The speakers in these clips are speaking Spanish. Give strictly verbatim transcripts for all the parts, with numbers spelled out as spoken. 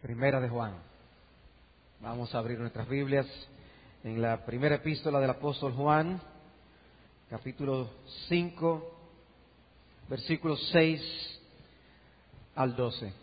Primera de Juan. Vamos a abrir nuestras Biblias en la primera epístola del apóstol Juan, capítulo cinco, versículos seis al doce.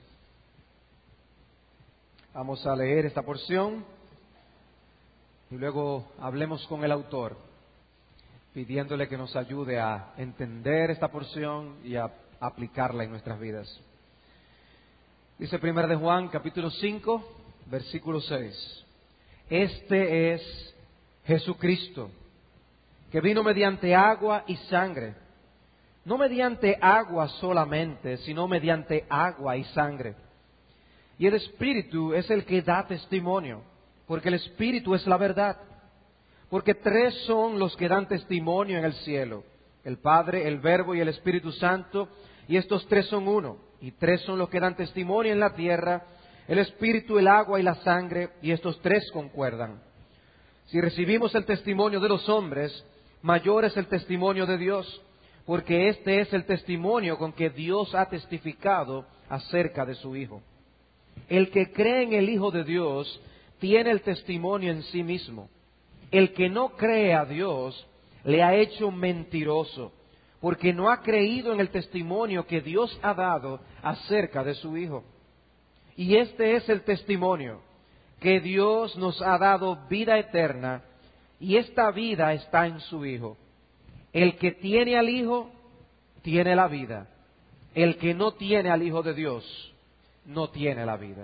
Vamos a leer esta porción y luego hablemos con el autor, pidiéndole que nos ayude a entender esta porción y a aplicarla en nuestras vidas. Dice Primera de Juan, capítulo cinco, versículo seis. Este es Jesucristo, que vino mediante agua y sangre. No mediante agua solamente, sino mediante agua y sangre. Y el Espíritu es el que da testimonio, porque el Espíritu es la verdad. Porque tres son los que dan testimonio en el cielo: el Padre, el Verbo y el Espíritu Santo, y estos tres son uno. Y tres son los que dan testimonio en la tierra: el Espíritu, el agua y la sangre, y estos tres concuerdan. Si recibimos el testimonio de los hombres, mayor es el testimonio de Dios, porque este es el testimonio con que Dios ha testificado acerca de su Hijo. El que cree en el Hijo de Dios tiene el testimonio en sí mismo. El que no cree a Dios le ha hecho mentiroso, porque no ha creído en el testimonio que Dios ha dado acerca de su Hijo. Y este es el testimonio, que Dios nos ha dado vida eterna, y esta vida está en su Hijo. El que tiene al Hijo, tiene la vida. El que no tiene al Hijo de Dios, no tiene la vida.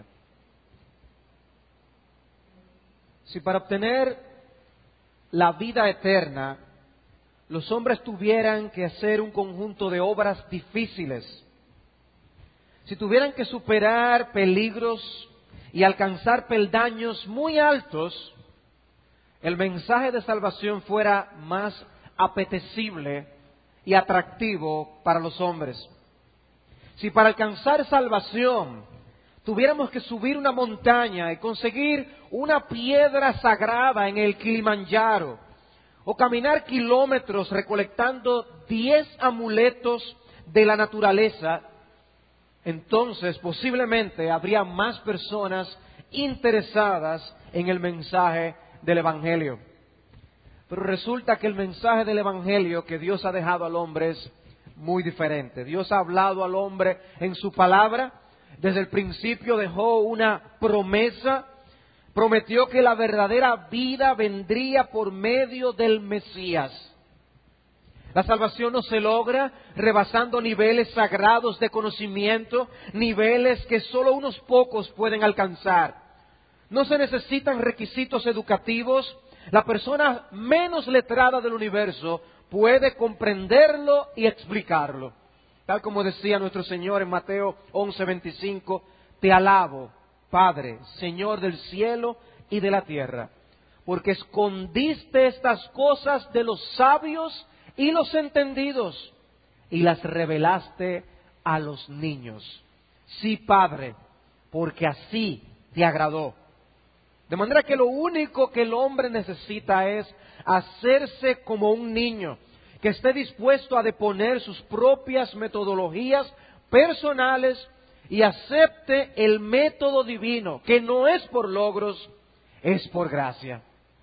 Si para obtener la vida eterna los hombres tuvieran que hacer un conjunto de obras difíciles, si tuvieran que superar peligros y alcanzar peldaños muy altos, el mensaje de salvación fuera más apetecible y atractivo para los hombres. Si para alcanzar salvación tuviéramos que subir una montaña y conseguir una piedra sagrada en el Kilimanjaro, o caminar kilómetros recolectando diez amuletos de la naturaleza, entonces posiblemente habría más personas interesadas en el mensaje del Evangelio. Pero resulta que el mensaje del Evangelio que Dios ha dejado al hombre es muy diferente. Dios ha hablado al hombre en su palabra. Desde el principio dejó una promesa. Prometió que la verdadera vida vendría por medio del Mesías. La salvación no se logra rebasando niveles sagrados de conocimiento, niveles que solo unos pocos pueden alcanzar. No se necesitan requisitos educativos. La persona menos letrada del universo puede comprenderlo y explicarlo. Tal como decía nuestro Señor en Mateo once veinticinco, te alabo, Padre, Señor del cielo y de la tierra, porque escondiste estas cosas de los sabios y los entendidos y las revelaste a los niños. Sí, Padre, porque así te agradó. De manera que lo único que el hombre necesita es hacerse como un niño, que esté dispuesto a deponer sus propias metodologías personales y acepte el método divino, que no es por logros, es por gracia.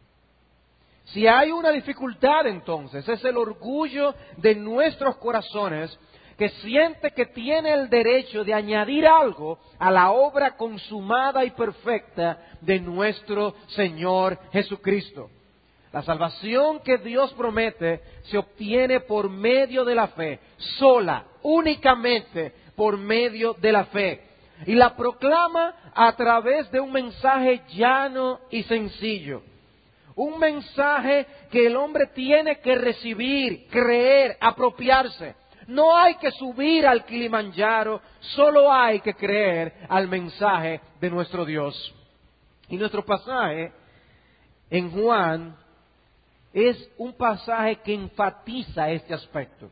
Si hay una dificultad, entonces, es el orgullo de nuestros corazones, que siente que tiene el derecho de añadir algo a la obra consumada y perfecta de nuestro Señor Jesucristo. La salvación que Dios promete se obtiene por medio de la fe, sola, únicamente por medio de la fe. Y la proclama a través de un mensaje llano y sencillo. Un mensaje que el hombre tiene que recibir, creer, apropiarse. No hay que subir al Kilimanjaro, solo hay que creer al mensaje de nuestro Dios. Y nuestro pasaje en Juan es un pasaje que enfatiza este aspecto.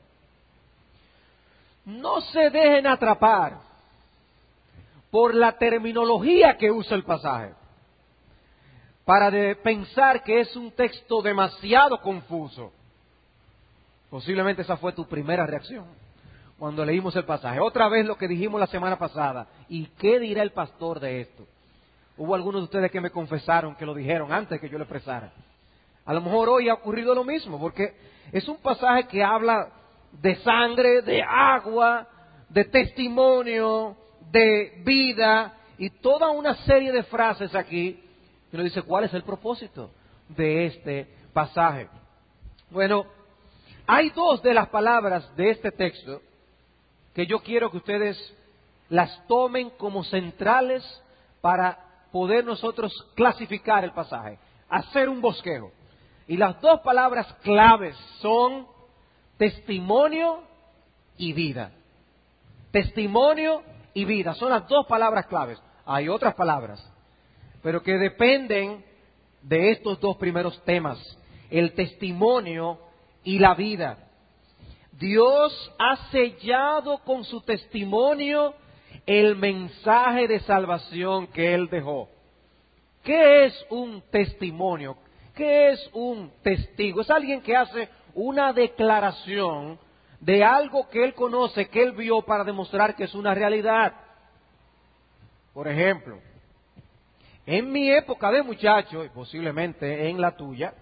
No se dejen atrapar por la terminología que usa el pasaje, para de pensar que es un texto demasiado confuso. Posiblemente esa fue tu primera reacción cuando leímos el pasaje. Otra vez lo que dijimos la semana pasada. ¿Y qué dirá el pastor de esto? Hubo algunos de ustedes que me confesaron que lo dijeron antes que yo lo expresara. A lo mejor hoy ha ocurrido lo mismo, porque es un pasaje que habla de sangre, de agua, de testimonio, de vida y toda una serie de frases aquí. Y uno dice, ¿cuál es el propósito de este pasaje? Bueno, hay dos de las palabras de este texto que yo quiero que ustedes las tomen como centrales para poder nosotros clasificar el pasaje, hacer un bosquejo. Y las dos palabras claves son testimonio y vida. Testimonio y vida son las dos palabras claves. Hay otras palabras, pero que dependen de estos dos primeros temas, el testimonio y la vida. Dios ha sellado con su testimonio el mensaje de salvación que Él dejó. ¿Qué es un testimonio? ¿Qué es un testigo? Es alguien que hace una declaración de algo que él conoce, que él vio para demostrar que es una realidad. Por ejemplo, en mi época de muchacho, y posiblemente en la tuya,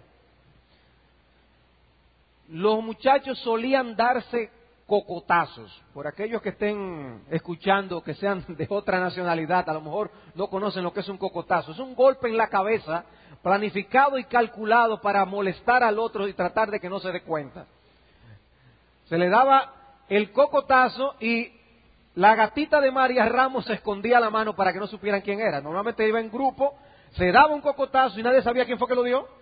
los muchachos solían darse cocotazos. Por aquellos que estén escuchando, que sean de otra nacionalidad, a lo mejor no conocen lo que es un cocotazo. Es un golpe en la cabeza, planificado y calculado para molestar al otro y tratar de que no se dé cuenta. Se le daba el cocotazo y la gatita de María Ramos se escondía la mano para que no supieran quién era. Normalmente iba en grupo, se daba un cocotazo y nadie sabía quién fue que lo dio.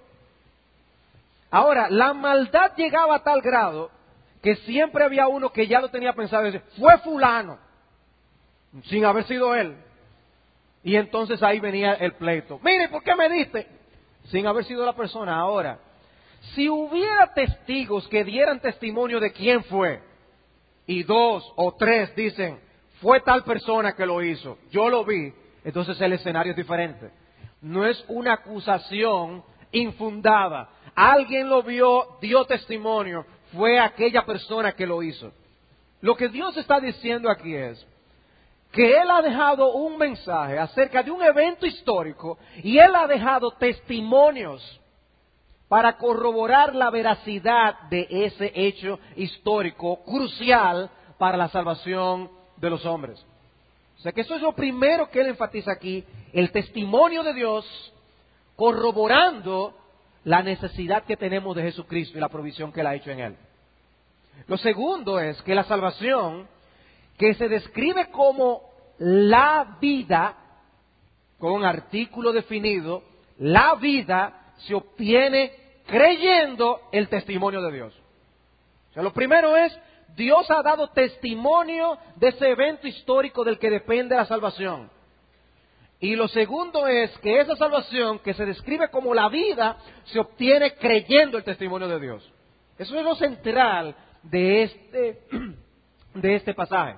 Ahora, la maldad llegaba a tal grado que siempre había uno que ya lo tenía pensado y decía, fue fulano, sin haber sido él. Y entonces ahí venía el pleito. Mire, ¿por qué me diste? Sin haber sido la persona. Ahora, si hubiera testigos que dieran testimonio de quién fue, y dos o tres dicen, fue tal persona que lo hizo, yo lo vi, entonces el escenario es diferente. No es una acusación infundada. Alguien lo vio, dio testimonio, fue aquella persona que lo hizo. Lo que Dios está diciendo aquí es que Él ha dejado un mensaje acerca de un evento histórico y Él ha dejado testimonios para corroborar la veracidad de ese hecho histórico crucial para la salvación de los hombres. O sea que eso es lo primero que Él enfatiza aquí, el testimonio de Dios corroborando la necesidad que tenemos de Jesucristo y la provisión que Él ha hecho en Él. Lo segundo es que la salvación, que se describe como la vida, con un artículo definido, la vida se obtiene creyendo el testimonio de Dios. O sea, lo primero es, Dios ha dado testimonio de ese evento histórico del que depende la salvación. Y lo segundo es que esa salvación, que se describe como la vida, se obtiene creyendo el testimonio de Dios. Eso es lo central de este, de este pasaje.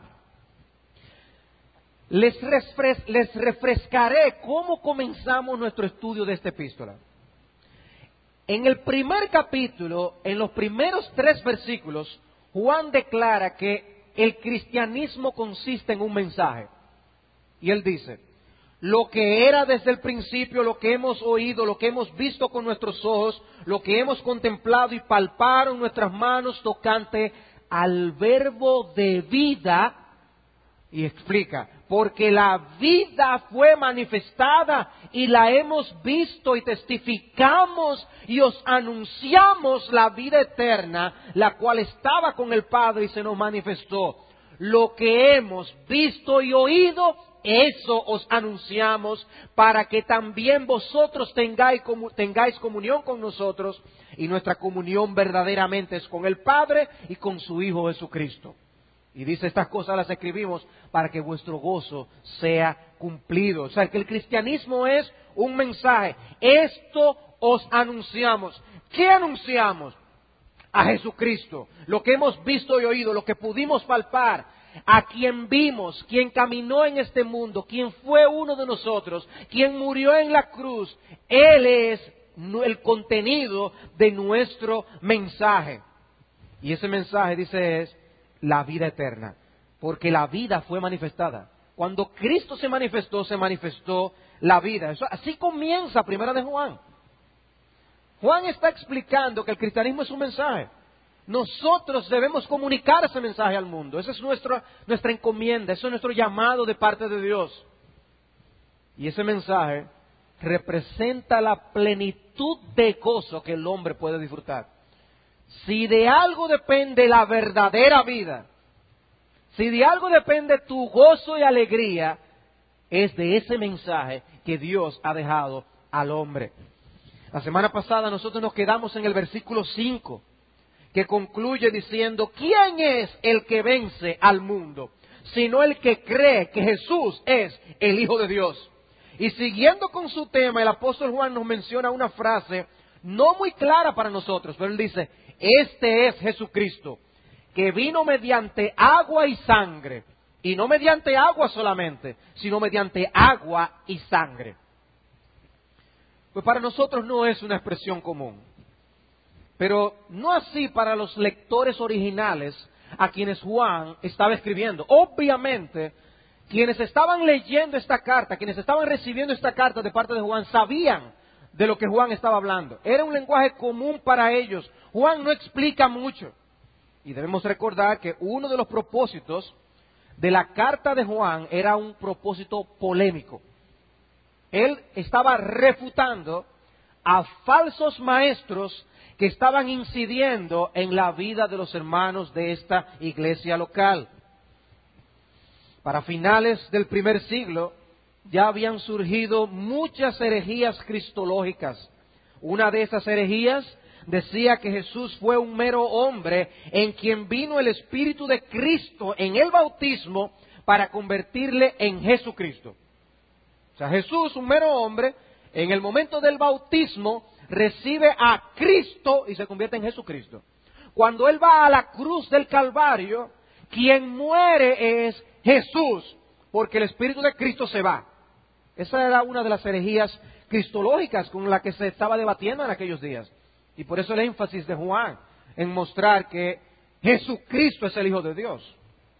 Les, refres, les refrescaré cómo comenzamos nuestro estudio de esta epístola. En el primer capítulo, en los primeros tres versículos, Juan declara que el cristianismo consiste en un mensaje. Y él dice, lo que era desde el principio, lo que hemos oído, lo que hemos visto con nuestros ojos, lo que hemos contemplado y palparon nuestras manos tocante al verbo de vida, y explica, porque la vida fue manifestada y la hemos visto y testificamos y os anunciamos la vida eterna, la cual estaba con el Padre y se nos manifestó. Lo que hemos visto y oído, eso os anunciamos para que también vosotros tengáis, tengáis comunión con nosotros, y nuestra comunión verdaderamente es con el Padre y con su Hijo Jesucristo. Y dice, estas cosas las escribimos para que vuestro gozo sea cumplido. O sea, que el cristianismo es un mensaje. Esto os anunciamos. ¿Qué anunciamos? A Jesucristo. Lo que hemos visto y oído, lo que pudimos palpar, a quien vimos, quien caminó en este mundo, quien fue uno de nosotros, quien murió en la cruz. Él es el contenido de nuestro mensaje. Y ese mensaje, dice, es la vida eterna, porque la vida fue manifestada. Cuando Cristo se manifestó, se manifestó la vida. Eso, así comienza Primera de Juan. Juan está explicando que el cristianismo es un mensaje. Nosotros debemos comunicar ese mensaje al mundo. Esa es nuestra, nuestra encomienda, ese es nuestro llamado de parte de Dios. Y ese mensaje representa la plenitud de gozo que el hombre puede disfrutar. Si de algo depende la verdadera vida, si de algo depende tu gozo y alegría, es de ese mensaje que Dios ha dejado al hombre. La semana pasada nosotros nos quedamos en el versículo cinco, que concluye diciendo, ¿quién es el que vence al mundo? Sino el que cree que Jesús es el Hijo de Dios. Y siguiendo con su tema, el apóstol Juan nos menciona una frase no muy clara para nosotros, pero él dice, este es Jesucristo, que vino mediante agua y sangre, y no mediante agua solamente, sino mediante agua y sangre. Pues para nosotros no es una expresión común, pero no así para los lectores originales a quienes Juan estaba escribiendo. Obviamente, quienes estaban leyendo esta carta, quienes estaban recibiendo esta carta de parte de Juan, sabían de lo que Juan estaba hablando. Era un lenguaje común para ellos. Juan no explica mucho. Y debemos recordar que uno de los propósitos de la carta de Juan era un propósito polémico. Él estaba refutando a falsos maestros que estaban incidiendo en la vida de los hermanos de esta iglesia local. Para finales del primer siglo ya habían surgido muchas herejías cristológicas. Una de esas herejías decía que Jesús fue un mero hombre en quien vino el Espíritu de Cristo en el bautismo para convertirle en Jesucristo. O sea, Jesús, un mero hombre, en el momento del bautismo recibe a Cristo y se convierte en Jesucristo. Cuando Él va a la cruz del Calvario, quien muere es Jesús, porque el Espíritu de Cristo se va. Esa era una de las herejías cristológicas con la que se estaba debatiendo en aquellos días. Y por eso el énfasis de Juan en mostrar que Jesucristo es el Hijo de Dios.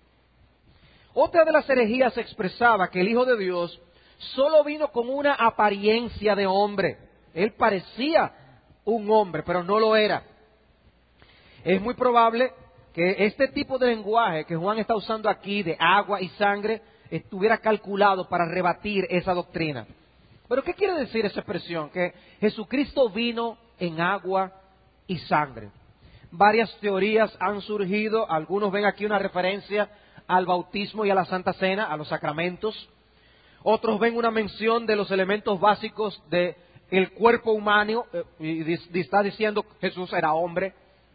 Otra de las herejías expresaba que el Hijo de Dios solo vino con una apariencia de hombre. Él parecía un hombre, pero no lo era. Es muy probable que este tipo de lenguaje que Juan está usando aquí, de agua y sangre, estuviera calculado para rebatir esa doctrina. Pero ¿qué quiere decir esa expresión? Que Jesucristo vino en agua y sangre. Varias teorías han surgido. Algunos ven aquí una referencia al bautismo y a la Santa Cena, a los sacramentos. Otros ven una mención de los elementos básicos del cuerpo humano, eh, y, y está diciendo que Jesús era hombre.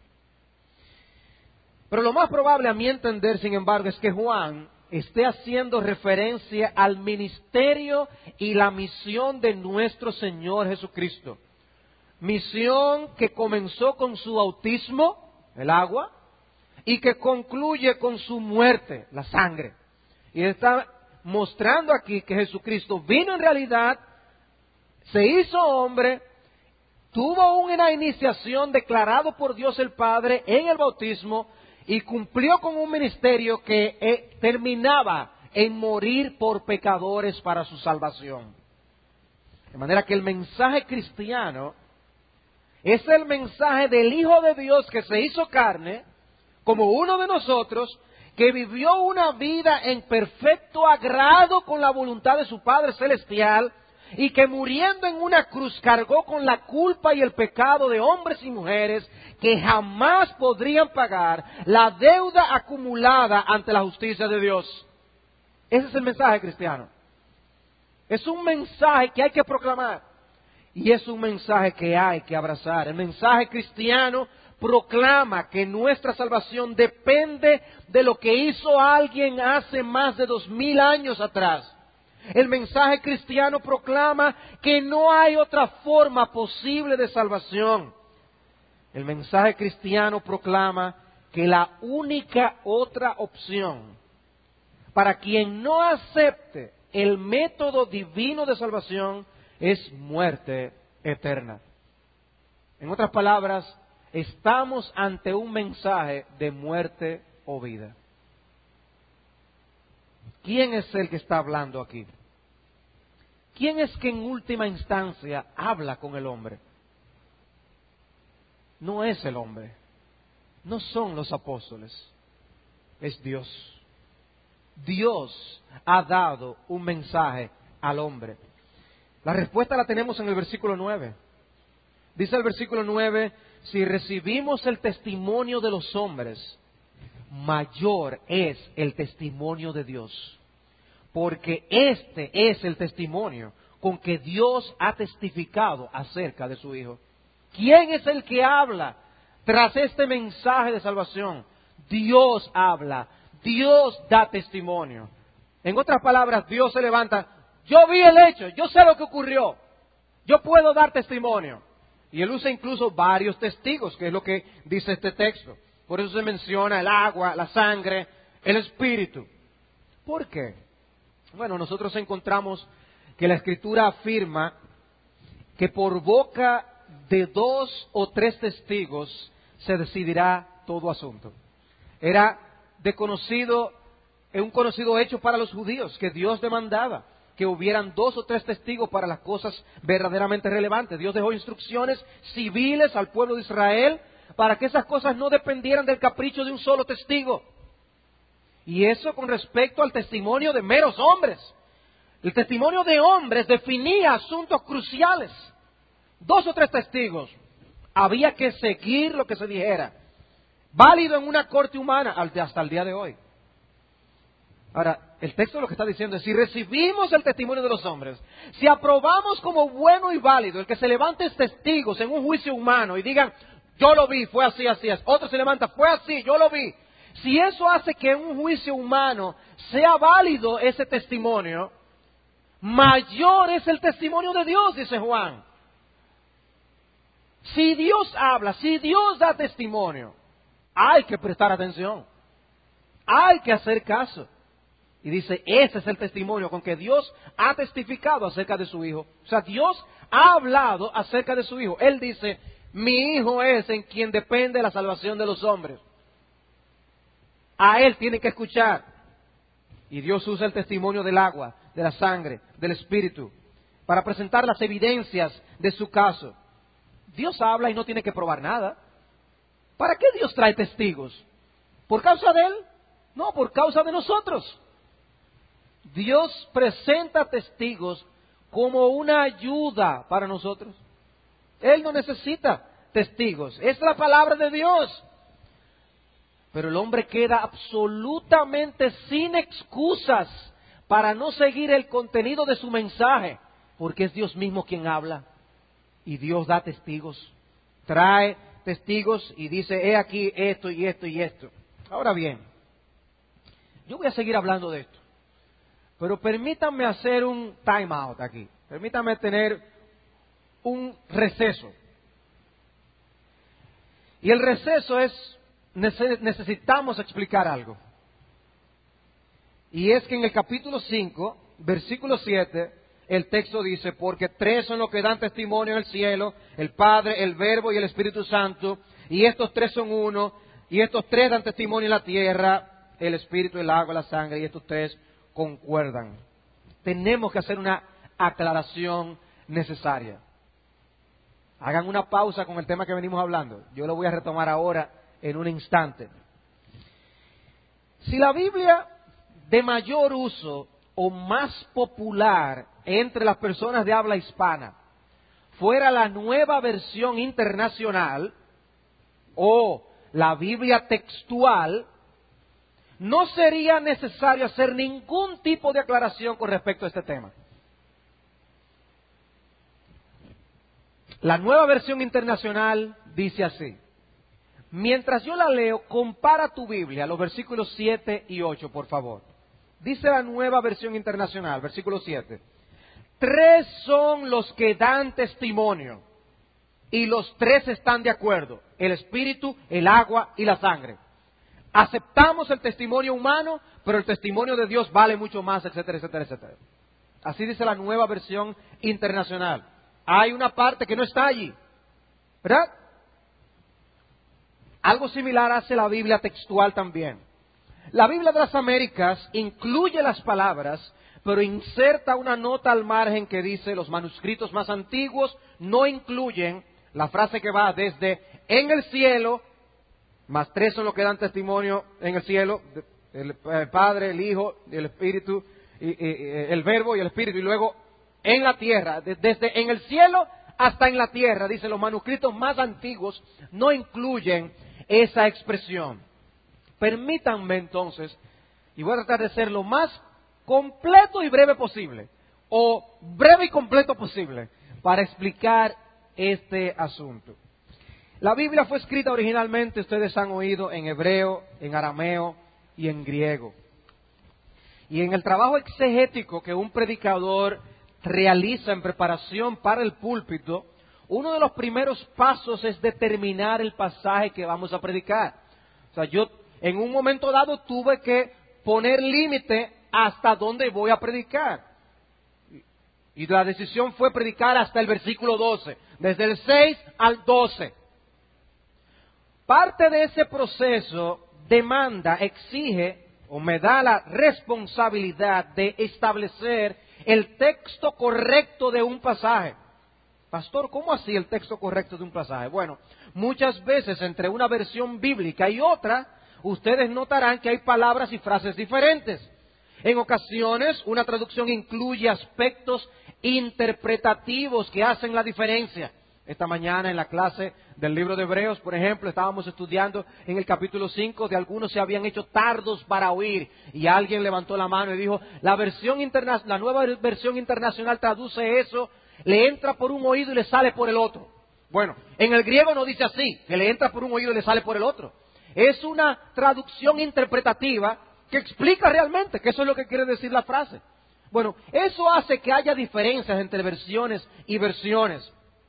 Pero lo más probable, a mi entender, sin embargo, es que Juan esté haciendo referencia al ministerio y la misión de nuestro Señor Jesucristo. Misión que comenzó con su bautismo, el agua, y que concluye con su muerte, la sangre. Y está mostrando aquí que Jesucristo vino en realidad, se hizo hombre, tuvo una iniciación declarado por Dios el Padre en el bautismo y cumplió con un ministerio que eh, terminaba en morir por pecadores para su salvación. De manera que el mensaje cristiano es el mensaje del Hijo de Dios que se hizo carne, como uno de nosotros, que vivió una vida en perfecto agrado con la voluntad de su Padre Celestial, y que muriendo en una cruz cargó con la culpa y el pecado de hombres y mujeres que jamás podrían pagar la deuda acumulada ante la justicia de Dios. Ese es el mensaje cristiano. Es un mensaje que hay que proclamar y es un mensaje que hay que abrazar. El mensaje cristiano proclama que nuestra salvación depende de lo que hizo alguien hace más de dos mil años atrás. El mensaje cristiano proclama que no hay otra forma posible de salvación. El mensaje cristiano proclama que la única otra opción para quien no acepte el método divino de salvación es muerte eterna. En otras palabras, estamos ante un mensaje de muerte o vida. ¿quién es el que está hablando aquí? ¿Quién es que en última instancia habla con el hombre? No es el hombre, no son los apóstoles, es Dios. Dios ha dado un mensaje al hombre. La respuesta la tenemos en el versículo nueve. Dice el versículo nueve, si recibimos el testimonio de los hombres, mayor es el testimonio de Dios. Porque este es el testimonio con que Dios ha testificado acerca de su Hijo. ¿Quién es el que habla tras este mensaje de salvación? Dios habla, Dios da testimonio. En otras palabras, Dios se levanta, yo vi el hecho, yo sé lo que ocurrió, yo puedo dar testimonio. Y Él usa incluso varios testigos, que es lo que dice este texto. Por eso se menciona el agua, la sangre, el espíritu. ¿Por qué? Bueno, nosotros encontramos que la Escritura afirma que por boca de dos o tres testigos se decidirá todo asunto. Era de conocido, un conocido hecho para los judíos, que Dios demandaba que hubieran dos o tres testigos para las cosas verdaderamente relevantes. Dios dejó instrucciones civiles al pueblo de Israel para que esas cosas no dependieran del capricho de un solo testigo. Y eso con respecto al testimonio de meros hombres. El testimonio de hombres definía asuntos cruciales. Dos o tres testigos. Había que seguir lo que se dijera. Válido en una corte humana hasta el día de hoy. Ahora, el texto lo que está diciendo es, si recibimos el testimonio de los hombres, si aprobamos como bueno y válido el que se levanten testigos en un juicio humano y digan, yo lo vi, fue así, así es. Otro se levanta, fue así, yo lo vi. Si eso hace que en un juicio humano sea válido ese testimonio, mayor es el testimonio de Dios, dice Juan. Si Dios habla, si Dios da testimonio, hay que prestar atención, hay que hacer caso. Y dice, ese es el testimonio con que Dios ha testificado acerca de su Hijo. O sea, Dios ha hablado acerca de su Hijo. Él dice, mi Hijo es en quien depende la salvación de los hombres. A Él tienen que escuchar. Y Dios usa el testimonio del agua, de la sangre, del Espíritu, para presentar las evidencias de su caso. Dios habla y no tiene que probar nada. ¿Para qué Dios trae testigos? ¿Por causa de Él? No, por causa de nosotros. Dios presenta testigos como una ayuda para nosotros. Él no necesita testigos, es la palabra de Dios. Pero el hombre queda absolutamente sin excusas para no seguir el contenido de su mensaje, porque es Dios mismo quien habla y Dios da testigos. Trae testigos y dice, he aquí esto y esto y esto. Ahora bien, yo voy a seguir hablando de esto. Pero permítanme hacer un time out aquí. Permítanme tener un receso. Y el receso es, necesitamos explicar algo. Y es que en el capítulo cinco, versículo siete, el texto dice, porque tres son los que dan testimonio en el cielo, el Padre, el Verbo y el Espíritu Santo, y estos tres son uno, y estos tres dan testimonio en la tierra, el Espíritu, el agua, la sangre, y estos tres concuerdan. Tenemos que hacer una aclaración necesaria. Hagan una pausa con el tema que venimos hablando. Yo lo voy a retomar ahora en un instante. Si la Biblia de mayor uso o más popular entre las personas de habla hispana fuera la Nueva Versión Internacional o la Biblia textual, no sería necesario hacer ningún tipo de aclaración con respecto a este tema. La Nueva Versión Internacional dice así. Mientras yo la leo, compara tu Biblia, los versículos siete y ocho, por favor. Dice la Nueva Versión Internacional, versículo siete. Tres son los que dan testimonio, y los tres están de acuerdo: el Espíritu, el agua y la sangre. Aceptamos el testimonio humano, pero el testimonio de Dios vale mucho más, etcétera, etcétera, etcétera. Así dice la Nueva Versión Internacional. Hay una parte que no está allí, ¿verdad? Algo similar hace la Biblia textual también. La Biblia de las Américas incluye las palabras, pero inserta una nota al margen que dice los manuscritos más antiguos no incluyen la frase que va desde en el cielo, más tres son los que dan testimonio en el cielo, el Padre, el Hijo, el Espíritu, y, y, y, el Verbo y el Espíritu, y luego en la tierra, desde en el cielo hasta en la tierra, dice, los manuscritos más antiguos no incluyen esa expresión. Permítanme entonces, y voy a tratar de ser lo más completo y breve posible, o breve y completo posible, para explicar este asunto. La Biblia fue escrita originalmente, ustedes han oído, en hebreo, en arameo y en griego. Y en el trabajo exegético que un predicador realiza en preparación para el púlpito, uno de los primeros pasos es determinar el pasaje que vamos a predicar. O sea, yo en un momento dado tuve que poner límite hasta dónde voy a predicar. Y la decisión fue predicar hasta el versículo doce, desde el seis al doce. Parte de ese proceso demanda, exige o me da la responsabilidad de establecer el texto correcto de un pasaje. Pastor, ¿cómo así el texto correcto de un pasaje? Bueno, muchas veces entre una versión bíblica y otra, ustedes notarán que hay palabras y frases diferentes. En ocasiones, una traducción incluye aspectos interpretativos que hacen la diferencia. Esta mañana en la clase del libro de Hebreos, por ejemplo, estábamos estudiando en el capítulo cinco de algunos se habían hecho tardos para oír. Y alguien levantó la mano y dijo, la versión interna- la nueva versión internacional traduce eso, le entra por un oído y le sale por el otro. Bueno, en el griego no dice así, que le entra por un oído y le sale por el otro. Es una traducción interpretativa que explica realmente que eso es lo que quiere decir la frase. Bueno, eso hace que haya diferencias entre versiones y versiones.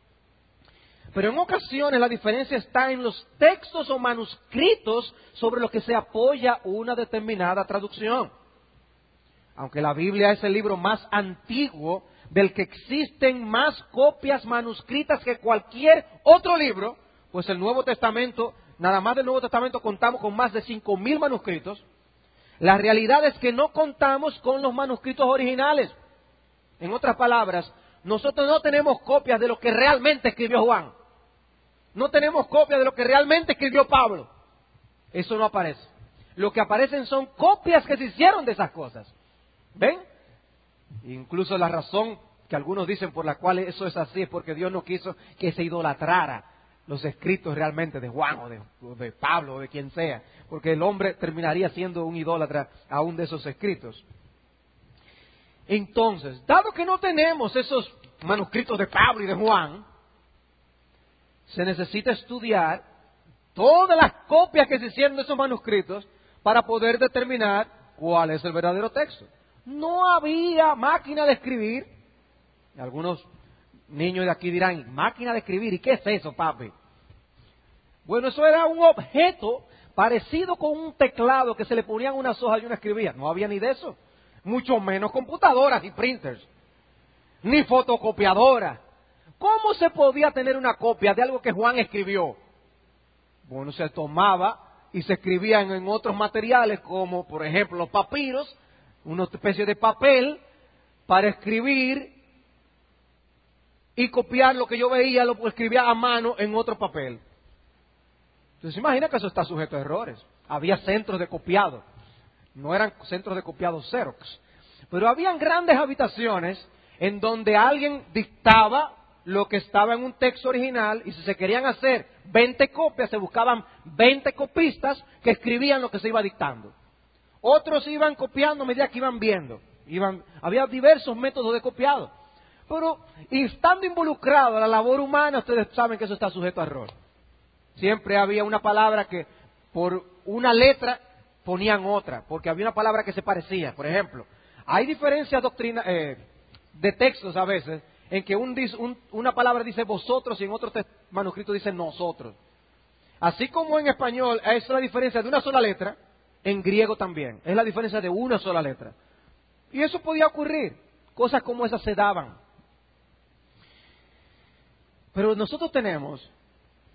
Pero en ocasiones la diferencia está en los textos o manuscritos sobre los que se apoya una determinada traducción. Aunque la Biblia es el libro más antiguo, del que existen más copias manuscritas que cualquier otro libro, pues el Nuevo Testamento, nada más del Nuevo Testamento contamos con más de cinco mil manuscritos. La realidad es que no contamos con los manuscritos originales. En otras palabras, nosotros no tenemos copias de lo que realmente escribió Juan. No tenemos copias de lo que realmente escribió Pablo. Eso no aparece. Lo que aparecen son copias que se hicieron de esas cosas. ¿Ven? Incluso la razón que algunos dicen por la cual eso es así es porque Dios no quiso que se idolatrara los escritos realmente de Juan o de, o de Pablo o de quien sea, porque el hombre terminaría siendo un idólatra aún de esos escritos. Entonces, dado que no tenemos esos manuscritos de Pablo y de Juan, se necesita estudiar todas las copias que se hicieron de esos manuscritos para poder determinar cuál es el verdadero texto. No había máquina de escribir. Algunos niños de aquí dirán, máquina de escribir, ¿y qué es eso, papi? Bueno, eso era un objeto parecido con un teclado que se le ponían unas hojas y uno escribía. No había ni de eso. Mucho menos computadoras y printers. Ni fotocopiadoras. ¿Cómo se podía tener una copia de algo que Juan escribió? Bueno, se tomaba y se escribía en, en otros materiales como, por ejemplo, los papiros, una especie de papel para escribir y copiar lo que yo veía, lo escribía a mano en otro papel. Entonces, imagina que eso está sujeto a errores. Había centros de copiado. No eran centros de copiado Xerox. Pero habían grandes habitaciones en donde alguien dictaba lo que estaba en un texto original y si se querían hacer veinte copias, se buscaban veinte copistas que escribían lo que se iba dictando. Otros iban copiando a medida que iban viendo. Iban, había diversos métodos de copiado. Pero estando involucrado a la labor humana, ustedes saben que eso está sujeto a error. Siempre había una palabra que por una letra ponían otra, porque había una palabra que se parecía. Por ejemplo, hay diferencias doctrina, eh, de textos a veces, en que un, un, una palabra dice vosotros y en otro manuscrito dice nosotros. Así como en español es la diferencia de una sola letra, en griego también es la diferencia de una sola letra. Y eso podía ocurrir, cosas como esas se daban. Pero nosotros tenemos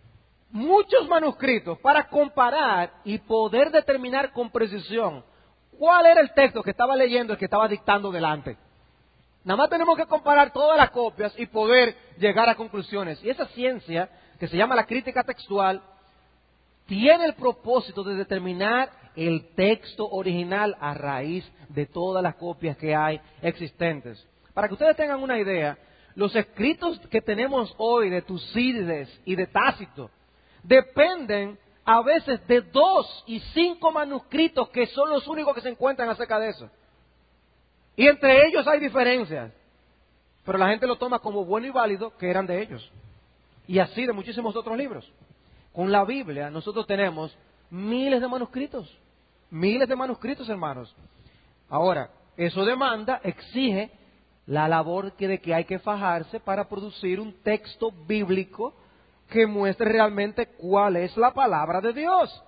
muchos manuscritos para comparar y poder determinar con precisión cuál era el texto que estaba leyendo, el que estaba dictando delante. Nada más tenemos que comparar todas las copias y poder llegar a conclusiones. Y esa ciencia, que se llama la crítica textual, tiene el propósito de determinar el texto original a raíz de todas las copias que hay existentes. Para que ustedes tengan una idea, los escritos que tenemos hoy de Tucídides y de Tácito dependen a veces de dos y cinco manuscritos que son los únicos que se encuentran acerca de eso. Y entre ellos hay diferencias, pero la gente lo toma como bueno y válido que eran de ellos. Y así de muchísimos otros libros. Con la Biblia nosotros tenemos miles de manuscritos, miles de manuscritos, hermanos. Ahora, eso demanda, exige la labor que de que hay que fajarse para producir un texto bíblico que muestre realmente cuál es la palabra de Dios.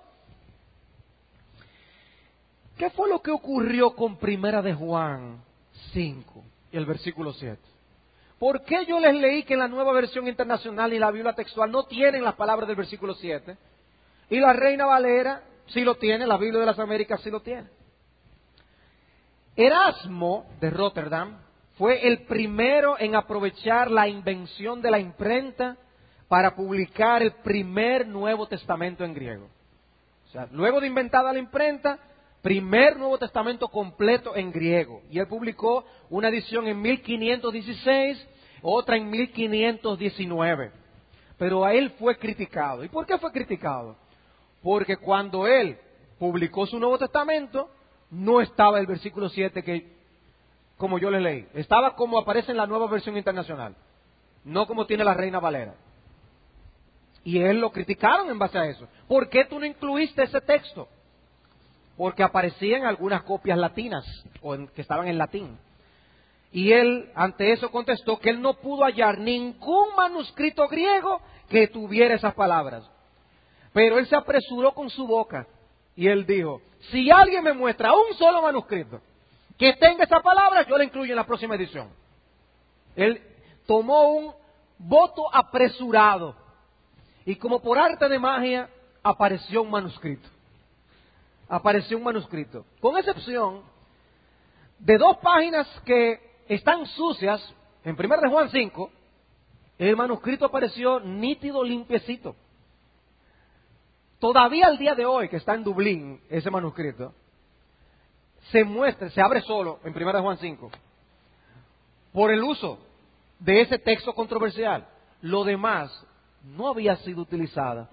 ¿Qué fue lo que ocurrió con Primera de Juan cinco, el versículo siete? ¿Por qué yo les leí que en la Nueva Versión Internacional y la Biblia textual no tienen las palabras del versículo siete? Y la Reina Valera sí lo tiene, la Biblia de las Américas sí lo tiene. Erasmo de Rotterdam fue el primero en aprovechar la invención de la imprenta para publicar el primer Nuevo Testamento en griego. O sea, luego de inventada la imprenta, primer Nuevo Testamento completo en griego. Y él publicó una edición en mil quinientos dieciséis, otra en mil quinientos diecinueve. Pero a él fue criticado. ¿Y por qué fue criticado? Porque cuando él publicó su Nuevo Testamento, no estaba el versículo siete que, como yo le leí. Estaba como aparece en la Nueva Versión Internacional, no como tiene la Reina Valera. Y él lo criticaron en base a eso. ¿Por qué tú no incluiste ese texto? Porque aparecían algunas copias latinas, o en, que estaban en latín. Y él, ante eso, contestó que él no pudo hallar ningún manuscrito griego que tuviera esas palabras. Pero él se apresuró con su boca, y él dijo, si alguien me muestra un solo manuscrito que tenga esa palabra, yo la incluyo en la próxima edición. Él tomó un voto apresurado, y como por arte de magia, apareció un manuscrito. Apareció un manuscrito, con excepción de dos páginas que están sucias. En Primera de Juan cinco, el manuscrito apareció nítido, limpiecito. Todavía al día de hoy, que está en Dublín, ese manuscrito, se muestra, se abre solo en Primera de Juan cinco, por el uso de ese texto controversial. Lo demás no había sido utilizada.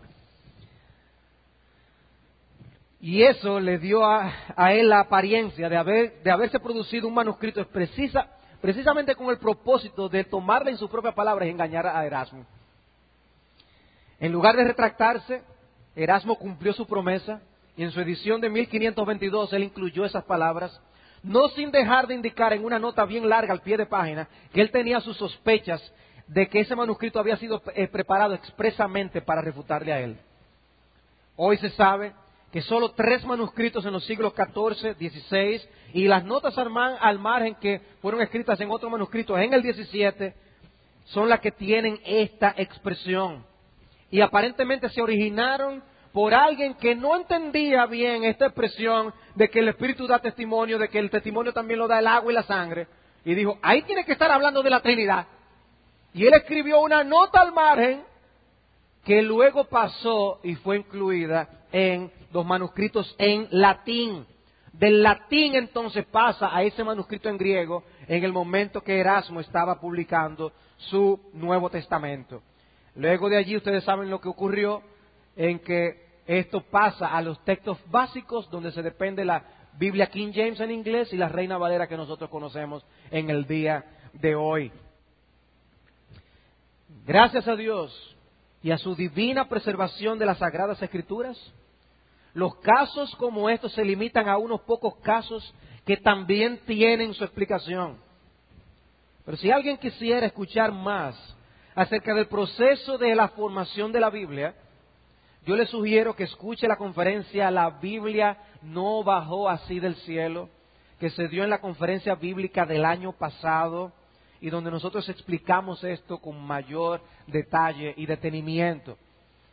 Y eso le dio a, a él la apariencia de, haber, de haberse producido un manuscrito precisa, precisamente con el propósito de tomarla en sus propias palabras y engañar a Erasmo. En lugar de retractarse, Erasmo cumplió su promesa y en su edición de mil quinientos veintidós él incluyó esas palabras, no sin dejar de indicar en una nota bien larga al pie de página que él tenía sus sospechas de que ese manuscrito había sido eh, preparado expresamente para refutarle a él. Hoy se sabe que solo tres manuscritos en los siglos catorce, dieciséis y las notas al margen que fueron escritas en otros manuscritos en el diecisiete son las que tienen esta expresión. Y aparentemente se originaron por alguien que no entendía bien esta expresión de que el Espíritu da testimonio, de que el testimonio también lo da el agua y la sangre. Y dijo, ahí tiene que estar hablando de la Trinidad. Y él escribió una nota al margen que luego pasó y fue incluida en los manuscritos en latín. Del latín entonces pasa a ese manuscrito en griego en el momento que Erasmo estaba publicando su Nuevo Testamento. Luego de allí ustedes saben lo que ocurrió, en que esto pasa a los textos básicos donde se depende la Biblia King James en inglés y la Reina Valera que nosotros conocemos en el día de hoy. Gracias a Dios y a su divina preservación de las Sagradas Escrituras, los casos como estos se limitan a unos pocos casos que también tienen su explicación. Pero si alguien quisiera escuchar más acerca del proceso de la formación de la Biblia, yo le sugiero que escuche la conferencia La Biblia no bajó así del cielo, que se dio en la conferencia bíblica del año pasado, y donde nosotros explicamos esto con mayor detalle y detenimiento.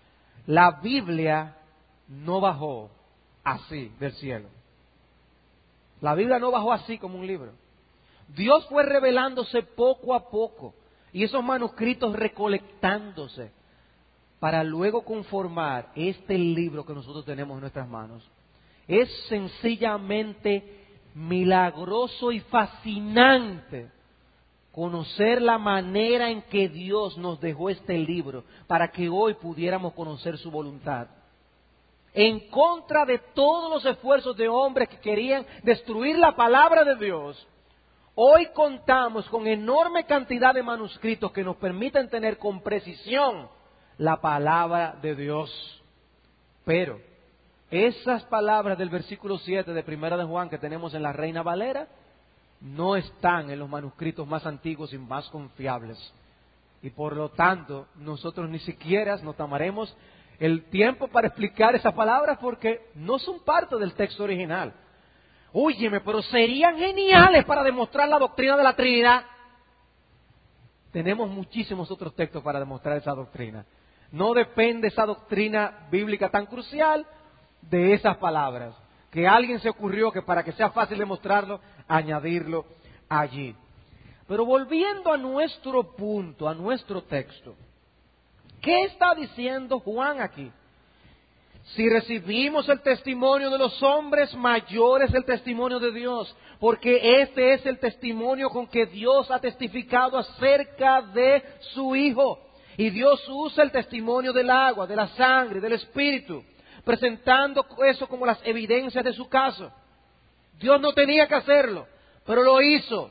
La Biblia no bajó así del cielo. La Biblia no bajó así como un libro. Dios fue revelándose poco a poco y esos manuscritos recolectándose para luego conformar este libro que nosotros tenemos en nuestras manos. Es sencillamente milagroso y fascinante conocer la manera en que Dios nos dejó este libro para que hoy pudiéramos conocer su voluntad. En contra de todos los esfuerzos de hombres que querían destruir la palabra de Dios, hoy contamos con enorme cantidad de manuscritos que nos permiten tener con precisión la palabra de Dios. Pero esas palabras del versículo siete de Primera de Juan que tenemos en la Reina Valera no están en los manuscritos más antiguos y más confiables. Y por lo tanto, nosotros ni siquiera nos tomaremos el tiempo para explicar esas palabras porque no son parte del texto original. Óyeme, pero serían geniales para demostrar la doctrina de la Trinidad. Tenemos muchísimos otros textos para demostrar esa doctrina. No depende esa doctrina bíblica tan crucial de esas palabras. Que alguien se ocurrió que para que sea fácil demostrarlo, añadirlo allí. Pero volviendo a nuestro punto, a nuestro texto, ¿qué está diciendo Juan aquí? Si recibimos el testimonio de los hombres, mayor es el testimonio de Dios, porque este es el testimonio con que Dios ha testificado acerca de su Hijo. Y Dios usa el testimonio del agua, de la sangre, del Espíritu, presentando eso como las evidencias de su caso. Dios no tenía que hacerlo, pero lo hizo.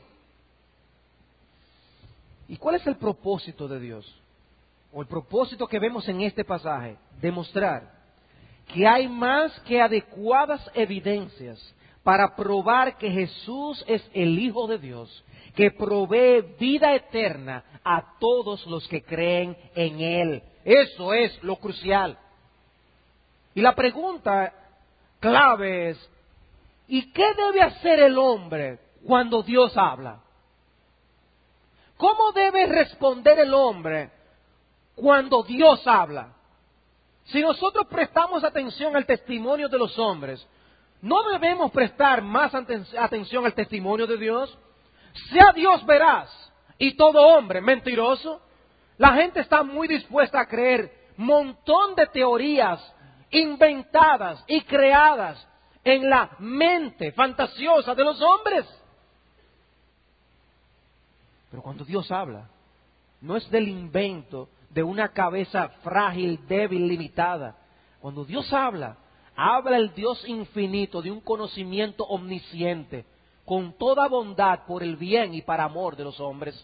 ¿Y cuál es el propósito de Dios? O el propósito que vemos en este pasaje, demostrar que hay más que adecuadas evidencias para probar que Jesús es el Hijo de Dios, que provee vida eterna a todos los que creen en Él. Eso es lo crucial. Y la pregunta clave es, ¿y qué debe hacer el hombre cuando Dios habla? ¿Cómo debe responder el hombre cuando Dios habla? Si nosotros prestamos atención al testimonio de los hombres, ¿no debemos prestar más atención al testimonio de Dios? Sea Dios veraz y todo hombre mentiroso. La gente está muy dispuesta a creer montón de teorías inventadas y creadas en la mente fantasiosa de los hombres. Pero cuando Dios habla, no es del invento de una cabeza frágil, débil, limitada. Cuando Dios habla, habla el Dios infinito de un conocimiento omnisciente, con toda bondad por el bien y para amor de los hombres.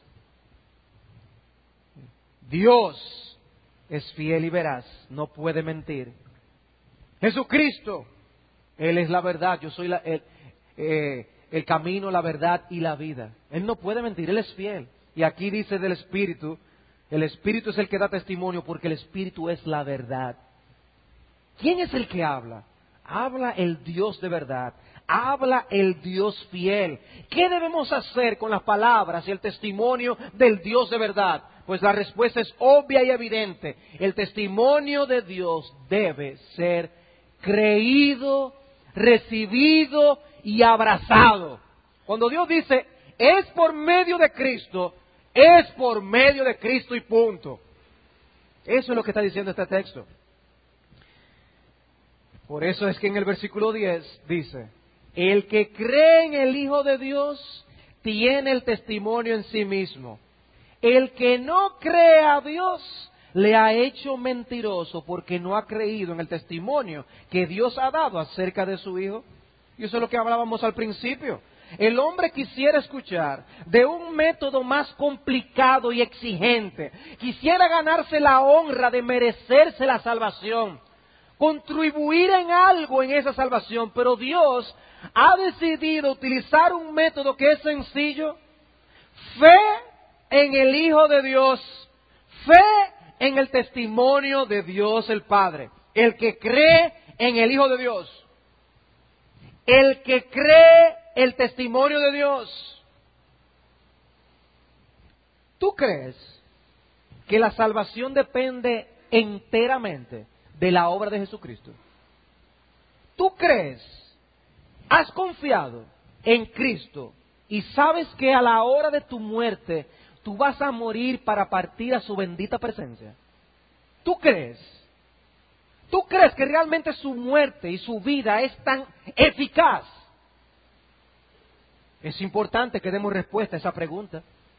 Dios es fiel y veraz, no puede mentir. Jesucristo, Él es la verdad, yo soy la, el, eh, el camino, la verdad y la vida. Él no puede mentir, Él es fiel. Y aquí dice del Espíritu, el Espíritu es el que da testimonio porque el Espíritu es la verdad. ¿Quién es el que habla? Habla el Dios de verdad, habla el Dios fiel. ¿Qué debemos hacer con las palabras y el testimonio del Dios de verdad? Pues la respuesta es obvia y evidente. El testimonio de Dios debe ser creído, recibido y abrazado. Cuando Dios dice, es por medio de Cristo, es por medio de Cristo y punto. Eso es lo que está diciendo este texto. Por eso es que en el versículo diez dice, el que cree en el Hijo de Dios tiene el testimonio en sí mismo. El que no cree a Dios le ha hecho mentiroso porque no ha creído en el testimonio que Dios ha dado acerca de su Hijo. Y eso es lo que hablábamos al principio. El hombre quisiera escuchar de un método más complicado y exigente. Quisiera ganarse la honra de merecerse la salvación, contribuir en algo en esa salvación, pero Dios ha decidido utilizar un método que es sencillo: fe en el Hijo de Dios, fe en el testimonio de Dios el Padre. El que cree en el Hijo de Dios, el que cree el testimonio de Dios. ¿Tú crees que la salvación depende enteramente de la obra de Jesucristo? ¿Tú crees, has confiado en Cristo y sabes que a la hora de tu muerte tú vas a morir para partir a su bendita presencia? ¿Tú crees? ¿Tú crees que realmente su muerte y su vida es tan eficaz? Es importante que demos respuesta a esa pregunta.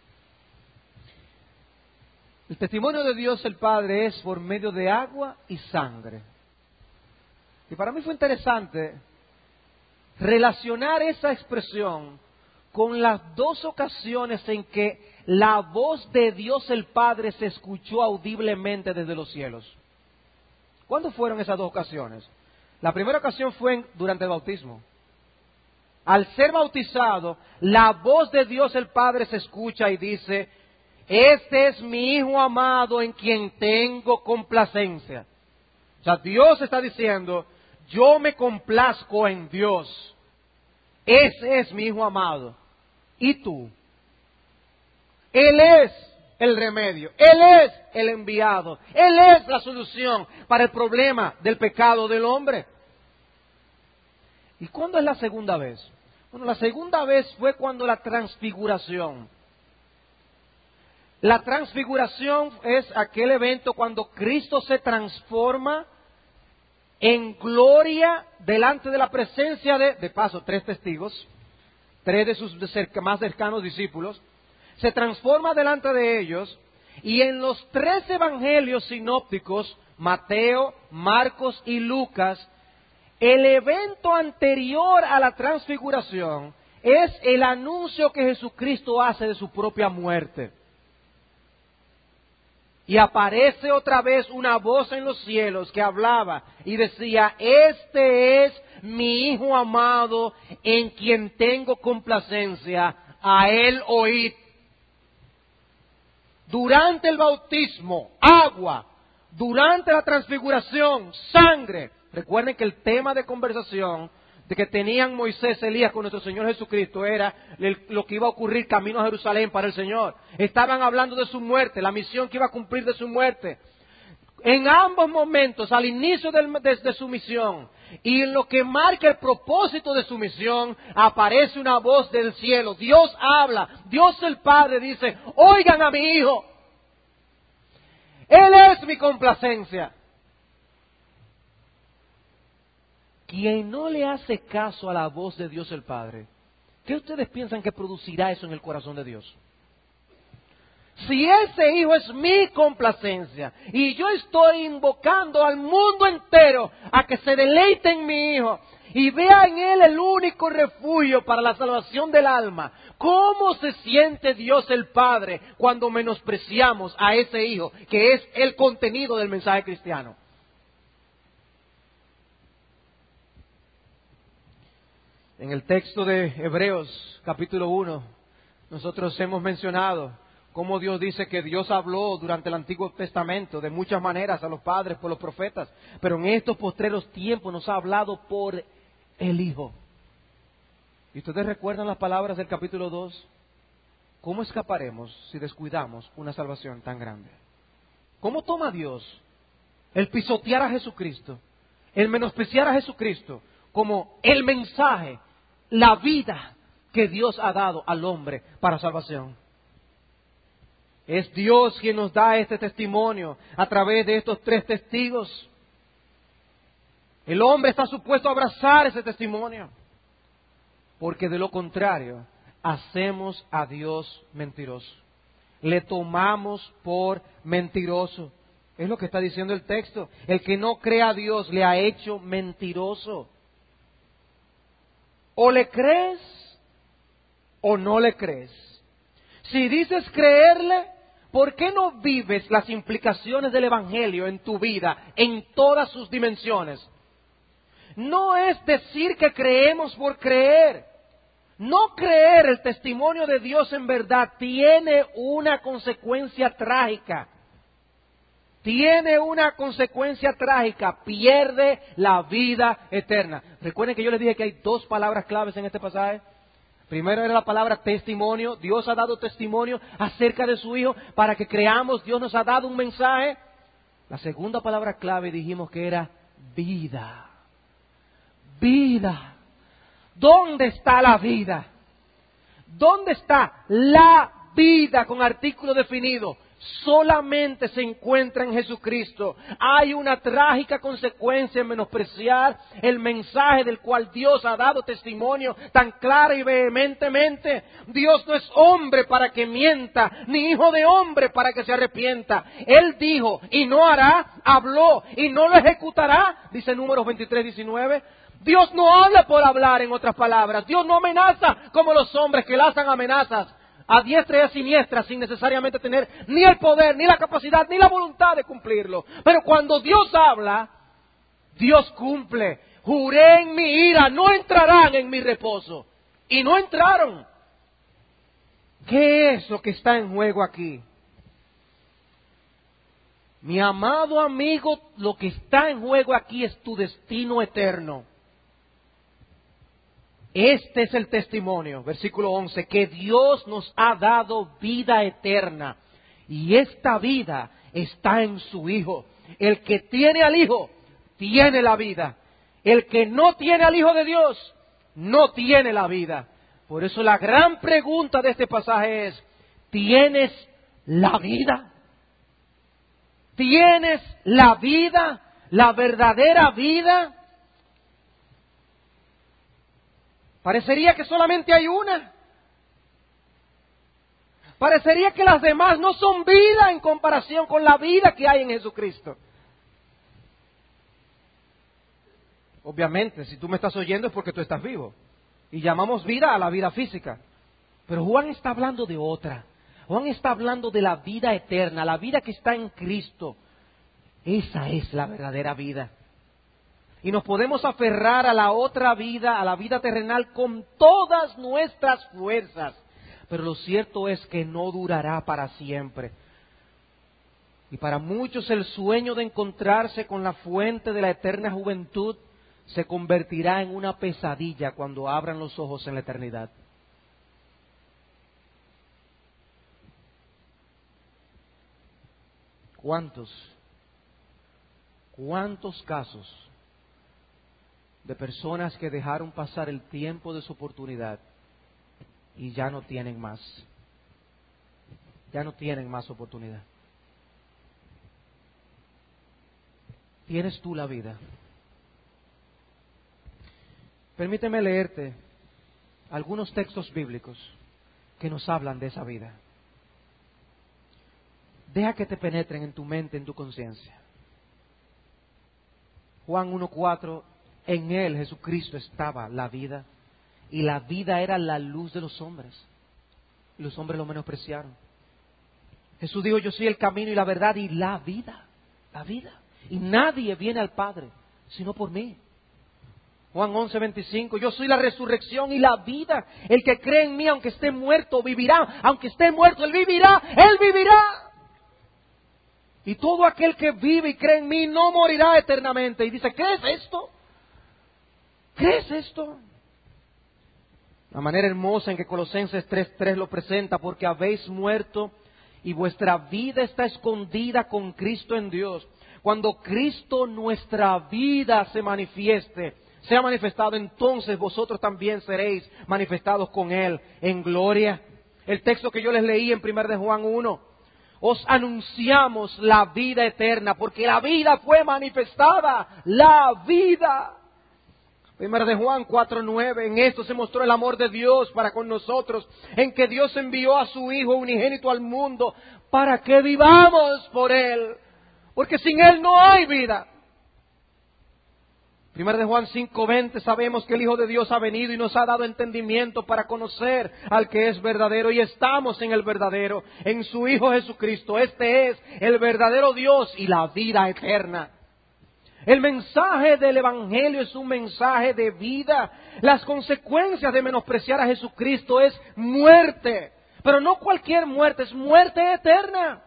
El testimonio de Dios el Padre es por medio de agua y sangre. Y para mí fue interesante relacionar esa expresión con las dos ocasiones en que la voz de Dios el Padre se escuchó audiblemente desde los cielos. ¿Cuándo fueron esas dos ocasiones? La primera ocasión fue en, durante el bautismo. Al ser bautizado, la voz de Dios el Padre se escucha y dice: este es mi Hijo amado en quien tengo complacencia. O sea, Dios está diciendo: yo me complazco en Dios. Ese es mi Hijo amado. ¿Y tú? Él es el remedio. Él es el enviado. Él es la solución para el problema del pecado del hombre. ¿Y cuándo es la segunda vez? Bueno, la segunda vez fue cuando la transfiguración. La transfiguración es aquel evento cuando Cristo se transforma en gloria delante de la presencia de, de paso, tres testigos, tres de sus más cercanos discípulos, se transforma delante de ellos, y en los tres evangelios sinópticos, Mateo, Marcos y Lucas, el evento anterior a la transfiguración es el anuncio que Jesucristo hace de su propia muerte. Y aparece otra vez una voz en los cielos que hablaba y decía: este es mi Hijo amado en quien tengo complacencia, a él oíd. Durante el bautismo, agua. Durante la transfiguración, sangre. Recuerden que el tema de conversación de que tenían Moisés y Elías con nuestro Señor Jesucristo era lo que iba a ocurrir camino a Jerusalén para el Señor. Estaban hablando de su muerte, la misión que iba a cumplir de su muerte. En ambos momentos, al inicio de, de, de su misión y en lo que marca el propósito de su misión, aparece una voz del cielo. Dios habla, Dios el Padre dice: oigan a mi Hijo, Él es mi complacencia. Quien no le hace caso a la voz de Dios el Padre, ¿qué ustedes piensan que producirá eso en el corazón de Dios? Si ese Hijo es mi complacencia y yo estoy invocando al mundo entero a que se deleite en mi Hijo y vea en Él el único refugio para la salvación del alma, ¿cómo se siente Dios el Padre cuando menospreciamos a ese Hijo que es el contenido del mensaje cristiano? En el texto de Hebreos capítulo uno, nosotros hemos mencionado cómo Dios dice que Dios habló durante el Antiguo Testamento de muchas maneras a los padres por los profetas, pero en estos postreros tiempos nos ha hablado por el Hijo. ¿Y ustedes recuerdan las palabras del capítulo dos? ¿Cómo escaparemos si descuidamos una salvación tan grande? ¿Cómo toma Dios el pisotear a Jesucristo, el menospreciar a Jesucristo como el mensaje, la vida que Dios ha dado al hombre para salvación? Es Dios quien nos da este testimonio a través de estos tres testigos. El hombre está supuesto a abrazar ese testimonio, porque de lo contrario hacemos a Dios mentiroso. Le tomamos por mentiroso. Es lo que está diciendo el texto. El que no cree a Dios le ha hecho mentiroso. O le crees o no le crees. Si dices creerle, ¿por qué no vives las implicaciones del Evangelio en tu vida, en todas sus dimensiones? No es decir que creemos por creer. No creer el testimonio de Dios en verdad tiene una consecuencia trágica. Tiene una consecuencia trágica, pierde la vida eterna. Recuerden que yo les dije que hay dos palabras claves en este pasaje. Primero era la palabra testimonio. Dios ha dado testimonio acerca de su Hijo para que creamos. Dios nos ha dado un mensaje. La segunda palabra clave dijimos que era vida. Vida. ¿Dónde está la vida? ¿Dónde está la vida con artículo definido? Solamente se encuentra en Jesucristo. Hay una trágica consecuencia en menospreciar el mensaje del cual Dios ha dado testimonio tan clara y vehementemente. Dios no es hombre para que mienta, ni hijo de hombre para que se arrepienta. Él dijo y no hará, habló y no lo ejecutará, dice Números veintitrés, diecinueve. Dios no habla por hablar, en otras palabras. Dios no amenaza como los hombres que lanzan amenazas a diestra y a siniestra sin necesariamente tener ni el poder, ni la capacidad, ni la voluntad de cumplirlo. Pero cuando Dios habla, Dios cumple. Juré en mi ira, no entrarán en mi reposo. Y no entraron. ¿Qué es lo que está en juego aquí? Mi amado amigo, lo que está en juego aquí es tu destino eterno. Este es el testimonio, versículo once, que Dios nos ha dado vida eterna. Y esta vida está en su Hijo. El que tiene al Hijo, tiene la vida. El que no tiene al Hijo de Dios, no tiene la vida. Por eso la gran pregunta de este pasaje es, ¿tienes la vida? ¿Tienes la vida? ¿La verdadera vida? Parecería que solamente hay una. Parecería que las demás no son vida en comparación con la vida que hay en Jesucristo. Obviamente, si tú me estás oyendo es porque tú estás vivo. Y llamamos vida a la vida física. Pero Juan está hablando de otra. Juan está hablando de la vida eterna, la vida que está en Cristo. Esa es la verdadera vida. Y nos podemos aferrar a la otra vida, a la vida terrenal, con todas nuestras fuerzas. Pero lo cierto es que no durará para siempre. Y para muchos el sueño de encontrarse con la fuente de la eterna juventud se convertirá en una pesadilla cuando abran los ojos en la eternidad. ¿Cuántos, cuántos casos de personas que dejaron pasar el tiempo de su oportunidad y ya no tienen más? Ya no tienen más oportunidad. ¿Tienes tú la vida? Permíteme leerte algunos textos bíblicos que nos hablan de esa vida. Deja que te penetren en tu mente, en tu conciencia. Juan uno cuatro, en Él, Jesucristo, estaba la vida, y la vida era la luz de los hombres, y los hombres lo menospreciaron. Jesús dijo, yo soy el camino y la verdad y la vida, la vida, y nadie viene al Padre, sino por mí. Juan once veinticinco, yo soy la resurrección y la vida, el que cree en mí, aunque esté muerto, vivirá, aunque esté muerto, él vivirá, él vivirá. Y todo aquel que vive y cree en mí no morirá eternamente. Y dice, ¿qué es esto? ¿Qué es esto? La manera hermosa en que Colosenses tres tres lo presenta, porque habéis muerto y vuestra vida está escondida con Cristo en Dios. Cuando Cristo, nuestra vida, se manifieste, sea manifestado, entonces vosotros también seréis manifestados con Él en gloria. El texto que yo les leí en primera de Juan uno, os anunciamos la vida eterna, porque la vida fue manifestada, la vida. Primera de Juan cuatro nueve, en esto se mostró el amor de Dios para con nosotros, en que Dios envió a su Hijo unigénito al mundo, para que vivamos por Él, porque sin Él no hay vida. Primera de Juan cinco veinte, sabemos que el Hijo de Dios ha venido y nos ha dado entendimiento para conocer al que es verdadero, y estamos en el verdadero, en su Hijo Jesucristo. Este es el verdadero Dios y la vida eterna. El mensaje del Evangelio es un mensaje de vida. Las consecuencias de menospreciar a Jesucristo es muerte, pero no cualquier muerte, es muerte eterna.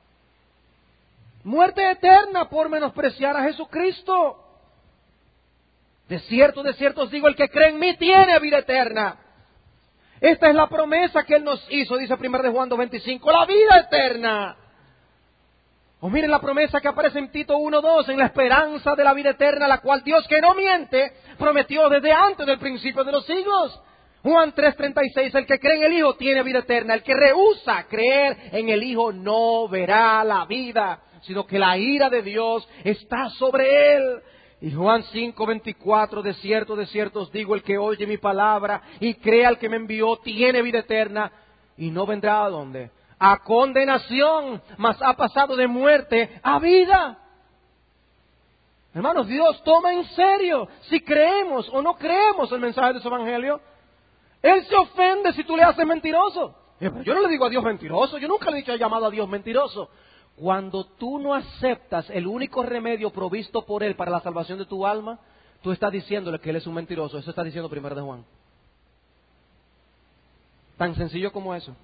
Muerte eterna por menospreciar a Jesucristo. De cierto, de cierto os digo, el que cree en mí tiene vida eterna. Esta es la promesa que Él nos hizo, dice primera de Juan dos veinticinco, la vida eterna. O miren la promesa que aparece en Tito uno dos, en la esperanza de la vida eterna, la cual Dios, que no miente, prometió desde antes del principio de los siglos. Juan tres treinta y seis, el que cree en el Hijo tiene vida eterna. El que rehúsa creer en el Hijo no verá la vida, sino que la ira de Dios está sobre él. Y Juan cinco veinticuatro, de cierto, de cierto os digo, el que oye mi palabra y cree al que me envió, tiene vida eterna y no vendrá a dónde, a condenación, mas ha pasado de muerte a vida. Hermanos, Dios toma en serio si creemos o no creemos el mensaje de su evangelio. Él se ofende si tú le haces mentiroso. Yo no le digo a Dios mentiroso, yo nunca le he dicho, he llamado a Dios mentiroso. Cuando tú no aceptas el único remedio provisto por Él para la salvación de tu alma, tú estás diciéndole que Él es un mentiroso. Eso está diciendo primero de Juan. Tan sencillo como eso.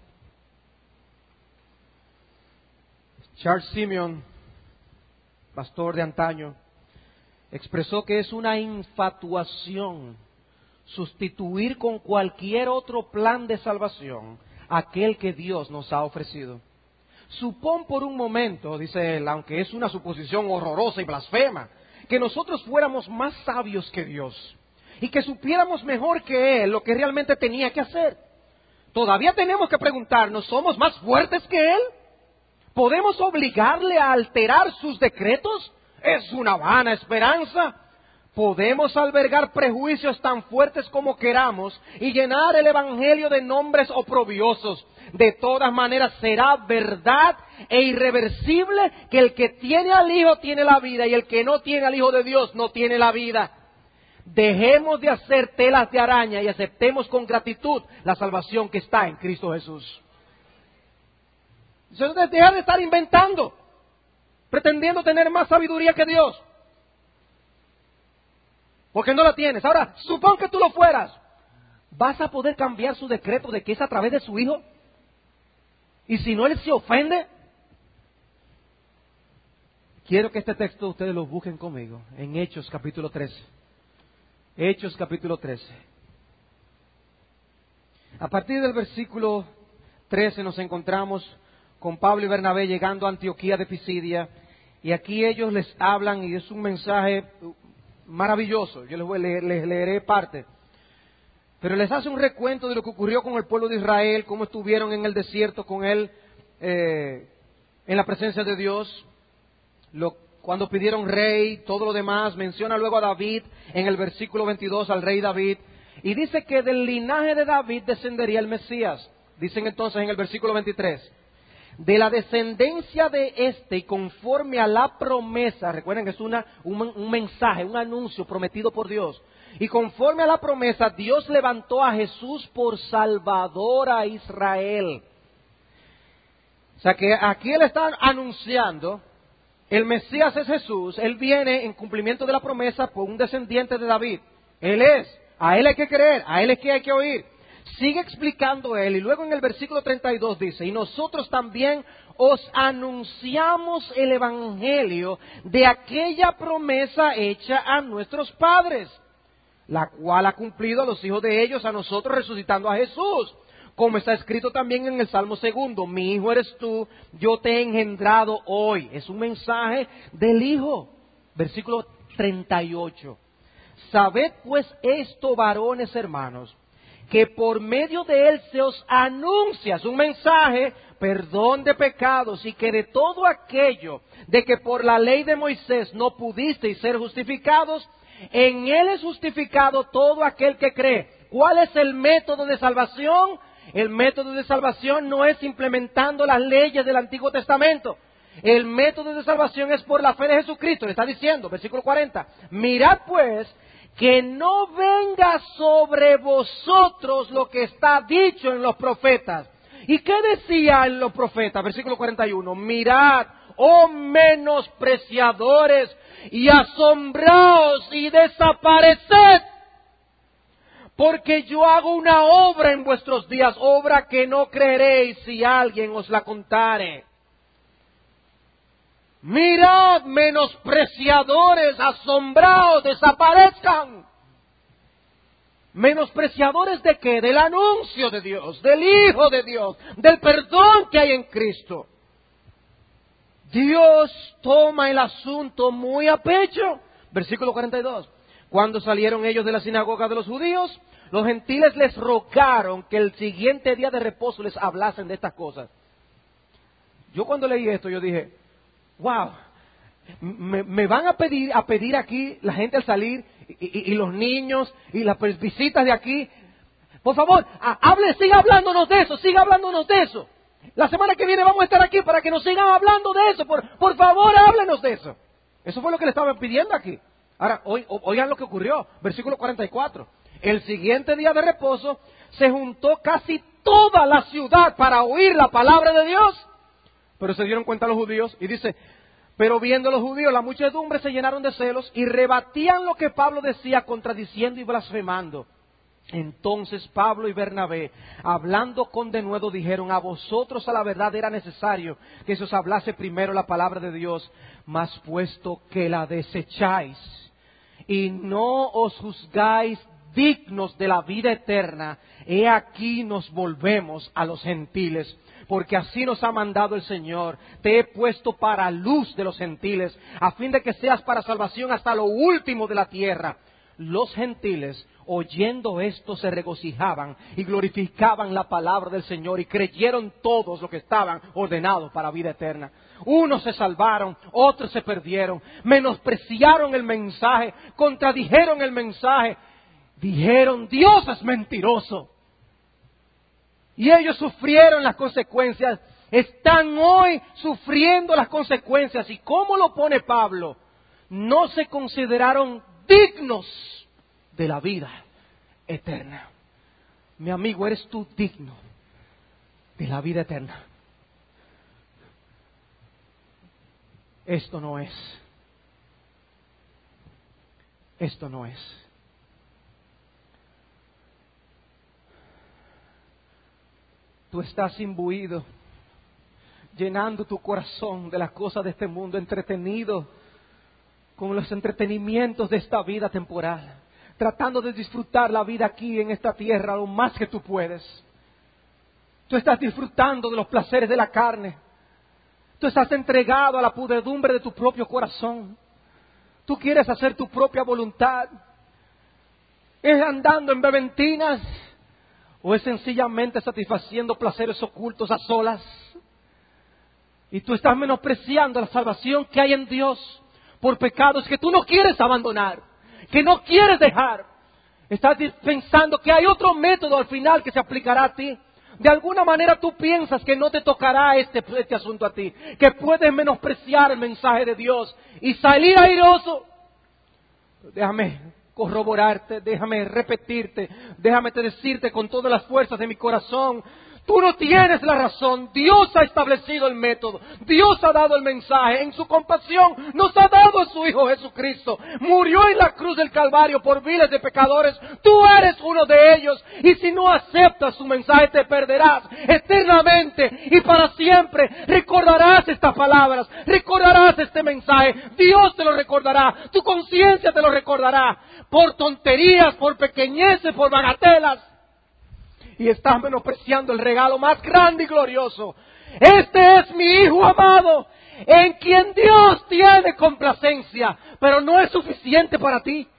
Charles Simeon, pastor de antaño, expresó que es una infatuación sustituir con cualquier otro plan de salvación aquel que Dios nos ha ofrecido. Supón por un momento, dice él, aunque es una suposición horrorosa y blasfema, que nosotros fuéramos más sabios que Dios y que supiéramos mejor que Él lo que realmente tenía que hacer. Todavía tenemos que preguntarnos, ¿somos más fuertes que Él? ¿Podemos obligarle a alterar sus decretos? Es una vana esperanza. Podemos albergar prejuicios tan fuertes como queramos y llenar el evangelio de nombres oprobiosos. De todas maneras será verdad e irreversible que el que tiene al Hijo tiene la vida y el que no tiene al Hijo de Dios no tiene la vida. Dejemos de hacer telas de araña y aceptemos con gratitud la salvación que está en Cristo Jesús. Entonces deja de estar inventando, pretendiendo tener más sabiduría que Dios. Porque no la tienes. Ahora, supón que tú lo fueras. ¿Vas a poder cambiar su decreto de que es a través de su Hijo? Y si no, Él se ofende. Quiero que este texto ustedes lo busquen conmigo. En Hechos capítulo trece. Hechos capítulo trece. A partir del versículo trece nos encontramos con Pablo y Bernabé llegando a Antioquía de Pisidia. Y aquí ellos les hablan y es un mensaje maravilloso. Yo les, voy, les, les leeré parte. Pero les hace un recuento de lo que ocurrió con el pueblo de Israel, cómo estuvieron en el desierto con él, eh, en la presencia de Dios, lo, cuando pidieron rey, todo lo demás. Menciona luego a David en el versículo veintidós, al rey David, y dice que del linaje de David descendería el Mesías. Dicen entonces en el versículo veintitrés, de la descendencia de este y conforme a la promesa, recuerden que es una, un, un mensaje, un anuncio prometido por Dios, y conforme a la promesa, Dios levantó a Jesús por Salvador a Israel. O sea que aquí Él está anunciando, el Mesías es Jesús, Él viene en cumplimiento de la promesa por un descendiente de David. Él es, a Él hay que creer, a Él es que hay que oír. Sigue explicando él y luego en el versículo treinta y dos dice, y nosotros también os anunciamos el evangelio de aquella promesa hecha a nuestros padres, la cual ha cumplido a los hijos de ellos, a nosotros resucitando a Jesús, como está escrito también en el Salmo segundo, mi hijo eres tú, yo te he engendrado hoy. Es un mensaje del Hijo. Versículo treinta y ocho, sabed pues esto, varones hermanos, que por medio de Él se os anuncia, es un mensaje, perdón de pecados, y que de todo aquello de que por la ley de Moisés no pudisteis ser justificados, en Él es justificado todo aquel que cree. ¿Cuál es el método de salvación? El método de salvación no es implementando las leyes del Antiguo Testamento. El método de salvación es por la fe de Jesucristo. Le está diciendo, versículo cuarenta, mirad pues, que no venga sobre vosotros lo que está dicho en los profetas. ¿Y qué decía en los profetas? Versículo cuarenta y uno. Mirad, oh menospreciadores, y asombraos y desapareced. Porque yo hago una obra en vuestros días, obra que no creeréis si alguien os la contare. Mirad, menospreciadores, asombraos, desaparezcan. ¿Menospreciadores de qué? Del anuncio de Dios, del Hijo de Dios, del perdón que hay en Cristo. Dios toma el asunto muy a pecho. Versículo cuarenta y dos. Cuando salieron ellos de la sinagoga de los judíos, los gentiles les rogaron que el siguiente día de reposo les hablasen de estas cosas. Yo cuando leí esto, yo dije, wow, me, me van a pedir, a pedir aquí la gente al salir, y, y, y los niños, y las visitas de aquí. Por favor, a, hable, siga hablándonos de eso, siga hablándonos de eso. La semana que viene vamos a estar aquí para que nos sigan hablando de eso. Por, por favor, háblenos de eso. Eso fue lo que le estaban pidiendo aquí. Ahora, oigan lo que ocurrió. Versículo cuarenta y cuatro. El siguiente día de reposo se juntó casi toda la ciudad para oír la palabra de Dios. Pero se dieron cuenta los judíos y dice, pero viendo los judíos, la muchedumbre se llenaron de celos y rebatían lo que Pablo decía, contradiciendo y blasfemando. Entonces Pablo y Bernabé, hablando con denuedo, dijeron, a vosotros a la verdad era necesario que se os hablase primero la palabra de Dios, mas puesto que la desecháis y no os juzgáis dignos de la vida eterna, he aquí nos volvemos a los gentiles, porque así nos ha mandado el Señor. Te he puesto para luz de los gentiles, a fin de que seas para salvación hasta lo último de la tierra. Los gentiles, oyendo esto, se regocijaban y glorificaban la palabra del Señor y creyeron todos los que estaban ordenados para vida eterna. Unos se salvaron, otros se perdieron, menospreciaron el mensaje, contradijeron el mensaje, dijeron, Dios es mentiroso. Y ellos sufrieron las consecuencias, están hoy sufriendo las consecuencias. ¿Y cómo lo pone Pablo? No se consideraron dignos de la vida eterna. Mi amigo, ¿eres tú digno de la vida eterna? Esto no es. Esto no es. Tú estás imbuido, llenando tu corazón de las cosas de este mundo, entretenido con los entretenimientos de esta vida temporal, tratando de disfrutar la vida aquí en esta tierra lo más que tú puedes. Tú estás disfrutando de los placeres de la carne. Tú estás entregado a la pudredumbre de tu propio corazón. Tú quieres hacer tu propia voluntad. ¿Es andando en beventinas o es sencillamente satisfaciendo placeres ocultos a solas? Y tú estás menospreciando la salvación que hay en Dios por pecados que tú no quieres abandonar, que no quieres dejar. Estás pensando que hay otro método al final que se aplicará a ti. De alguna manera tú piensas que no te tocará este, este asunto a ti, que puedes menospreciar el mensaje de Dios y salir airoso. Déjame corroborarte, déjame repetirte, déjame decirte con todas las fuerzas de mi corazón, tú no tienes la razón. Dios ha establecido el método. Dios ha dado el mensaje. En su compasión nos ha dado a su Hijo Jesucristo. Murió en la cruz del Calvario por miles de pecadores. Tú eres uno de ellos. Y si no aceptas su mensaje te perderás eternamente y para siempre. Recordarás estas palabras. Recordarás este mensaje. Dios te lo recordará. Tu conciencia te lo recordará. Por tonterías, por pequeñeces, por bagatelas. Y estás menospreciando el regalo más grande y glorioso. Este es mi Hijo amado, en quien Dios tiene complacencia, pero no es suficiente para ti.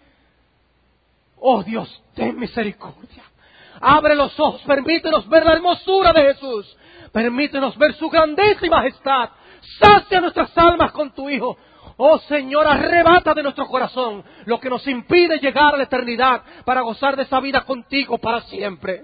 Oh Dios, ten misericordia. Abre los ojos, permítenos ver la hermosura de Jesús. Permítenos ver su grandeza y majestad. Sacia nuestras almas con tu Hijo. Oh Señor, arrebata de nuestro corazón lo que nos impide llegar a la eternidad para gozar de esa vida contigo para siempre.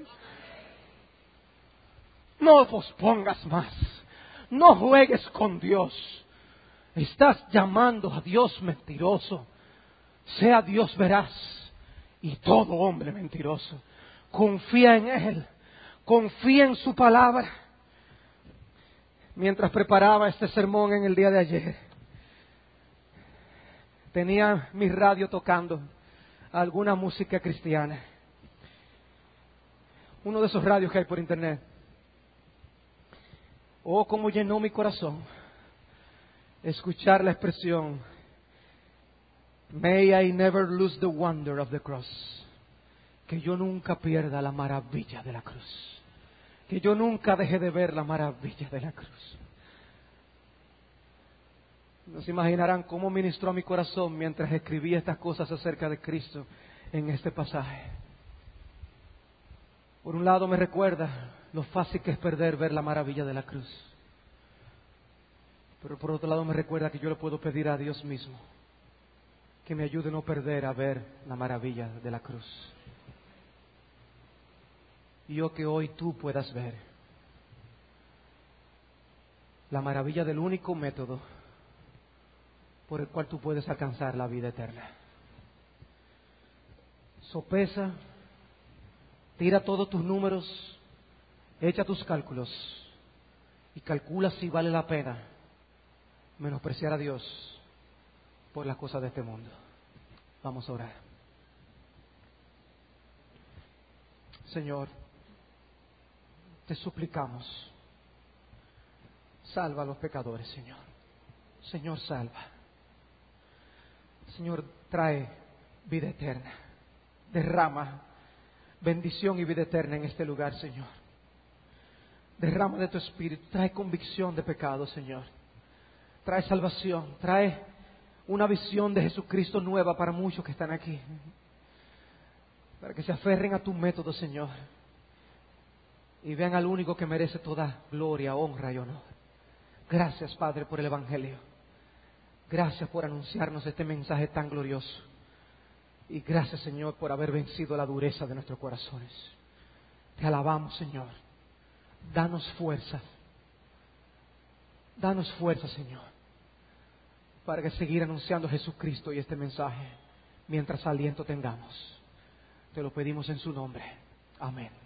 No pospongas más. No juegues con Dios. Estás llamando a Dios mentiroso. Sea Dios veraz y todo hombre mentiroso. Confía en Él. Confía en su palabra. Mientras preparaba este sermón en el día de ayer, tenía mi radio tocando alguna música cristiana. Uno de esos radios que hay por internet. Oh, cómo llenó mi corazón escuchar la expresión May I never lose the wonder of the cross. Que yo nunca pierda la maravilla de la cruz. Que yo nunca deje de ver la maravilla de la cruz. No se imaginarán cómo ministró a mi corazón mientras escribía estas cosas acerca de Cristo en este pasaje. Por un lado me recuerda lo fácil que es perder ver la maravilla de la cruz. Pero por otro lado me recuerda que yo le puedo pedir a Dios mismo que me ayude a no perder a ver la maravilla de la cruz. Y yo que hoy tú puedas ver la maravilla del único método por el cual tú puedes alcanzar la vida eterna. Sopesa, tira todos tus números, echa tus cálculos y calcula si vale la pena menospreciar a Dios por las cosas de este mundo. Vamos a orar. Señor, te suplicamos, salva a los pecadores, Señor. Señor, salva. Señor, trae vida eterna. Derrama bendición y vida eterna en este lugar, Señor. Derrama de tu espíritu. Trae convicción de pecado, Señor. Trae salvación. Trae una visión de Jesucristo nueva para muchos que están aquí. Para que se aferren a tu método, Señor. Y vean al único que merece toda gloria, honra y honor. Gracias, Padre, por el Evangelio. Gracias por anunciarnos este mensaje tan glorioso. Y gracias, Señor, por haber vencido la dureza de nuestros corazones. Te alabamos, Señor. Danos fuerza. Danos fuerza, Señor, para que seguir anunciando a Jesucristo y este mensaje mientras aliento tengamos. Te lo pedimos en su nombre. Amén.